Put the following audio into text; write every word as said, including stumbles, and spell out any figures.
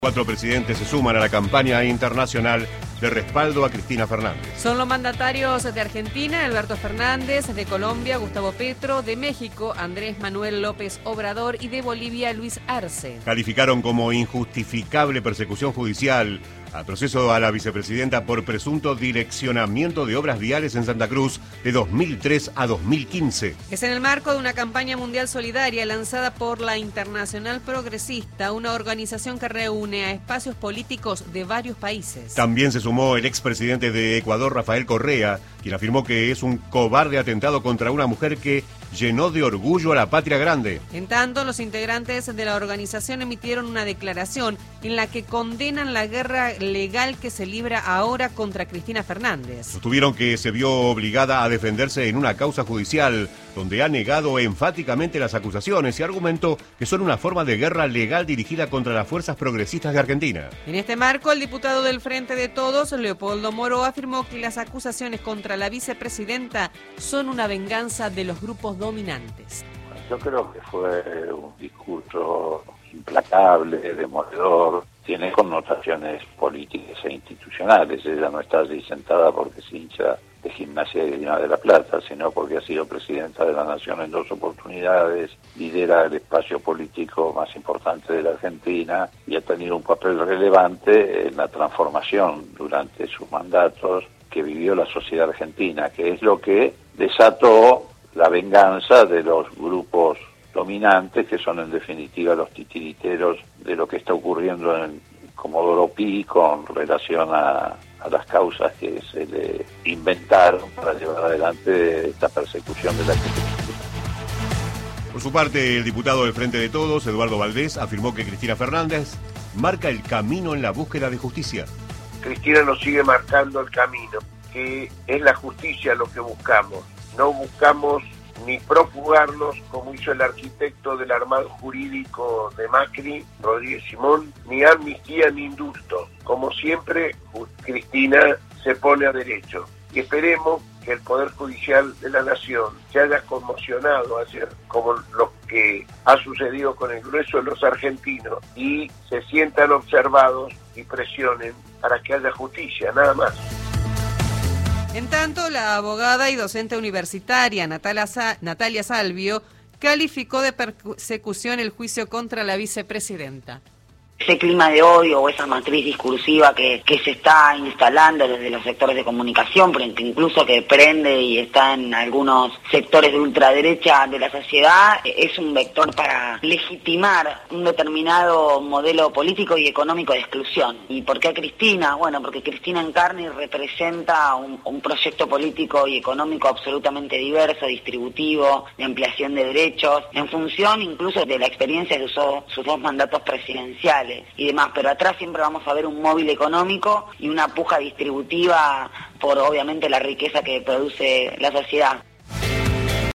Cuatro presidentes se suman a la campaña internacional de respaldo a Cristina Fernández. Son los mandatarios de Argentina, Alberto Fernández, de Colombia, Gustavo Petro, de México, Andrés Manuel López Obrador y de Bolivia, Luis Arce. Calificaron como injustificable persecución judicial al proceso a la vicepresidenta por presunto direccionamiento de obras viales en Santa Cruz de dos mil tres a dos mil quince. Es en el marco de una campaña mundial solidaria lanzada por la Internacional Progresista, una organización que reúne a espacios políticos de varios países. También se sumó el expresidente de Ecuador, Rafael Correa, quien afirmó que es un cobarde atentado contra una mujer que llenó de orgullo a la patria grande. En tanto, los integrantes de la organización emitieron una declaración en la que condenan la guerra legal que se libra ahora contra Cristina Fernández. Sostuvieron que se vio obligada a defenderse en una causa judicial, donde ha negado enfáticamente las acusaciones y argumentó que son una forma de guerra legal dirigida contra las fuerzas progresistas de Argentina. En este marco, el diputado del Frente de Todos, Leopoldo Moro, afirmó que las acusaciones contra la vicepresidenta son una venganza de los grupos dominantes. Yo creo que fue un discurso implacable, demoledor, tiene connotaciones políticas e institucionales. Ella no está allí sentada porque es hincha de Gimnasia y Grima de la Plata, sino porque ha sido presidenta de la Nación en dos oportunidades, lidera el espacio político más importante de la Argentina y ha tenido un papel relevante en la transformación durante sus mandatos que vivió la sociedad argentina, que es lo que desató la venganza de los grupos dominantes, que son en definitiva los titiriteros de lo que está ocurriendo en Comodoro Pi con relación a, a las causas que se le inventaron para llevar adelante esta persecución de la Argentina. Por su parte, el diputado del Frente de Todos, Eduardo Valdés, afirmó que Cristina Fernández marca el camino en la búsqueda de justicia. Cristina nos sigue marcando el camino, que es la justicia lo que buscamos. No buscamos ni prófugarnos, como hizo el arquitecto del armado jurídico de Macri, Rodríguez Simón, ni amnistía ni indulto. Como siempre, Cristina se pone a derecho. Y esperemos que el Poder Judicial de la Nación se haya conmocionado ayer, como lo que ha sucedido con el grueso de los argentinos, y se sientan observados y presionen para que haya justicia, nada más. En tanto, la abogada y docente universitaria Natalia, Sa- Natalia Salvio calificó de persecución el juicio contra la vicepresidenta. Ese clima de odio o esa matriz discursiva que, que se está instalando desde los sectores de comunicación, pero que incluso que prende y está en algunos sectores de ultraderecha de la sociedad, es un vector para legitimar un determinado modelo político y económico de exclusión. ¿Y por qué Cristina? Bueno, porque Cristina encarna y representa un, un proyecto político y económico absolutamente diverso, distributivo, de ampliación de derechos, en función incluso de la experiencia que usó sus dos mandatos presidenciales y demás, pero atrás siempre vamos a ver un móvil económico y una puja distributiva por obviamente la riqueza que produce la sociedad.